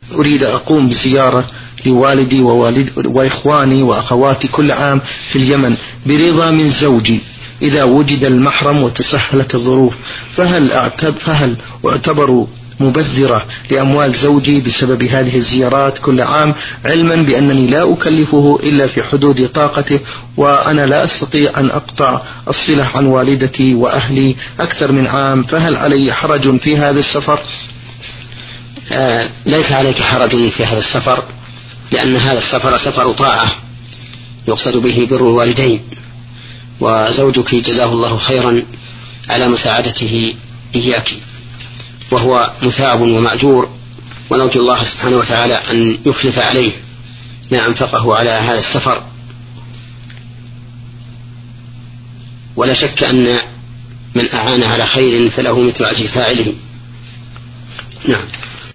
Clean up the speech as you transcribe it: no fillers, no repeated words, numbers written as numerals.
أريد أقوم بزيارة لوالدي وإخواني وأخواتي كل عام في اليمن برضا من زوجي إذا وجد المحرم وتسهلت الظروف، فهل أعتبر مبذرة لأموال زوجي بسبب هذه الزيارات كل عام، علما بأنني لا أكلفه إلا في حدود طاقته، وأنا لا أستطيع أن أقطع الصلة عن والدتي وأهلي أكثر من عام، فهل علي حرج في هذا السفر؟ ليس عليك حرج في هذا السفر، لأن هذا السفر سفر طاعة يقصد به بر الوالدين، وزوجك جزاه الله خيرا على مساعدته إياك، وهو مثاب ومأجور، ونرجو الله سبحانه وتعالى أن يخلف عليه ما أنفقه على هذا السفر. ولا شك أن من أعان على خير فله مثل أجر فاعله. نعم.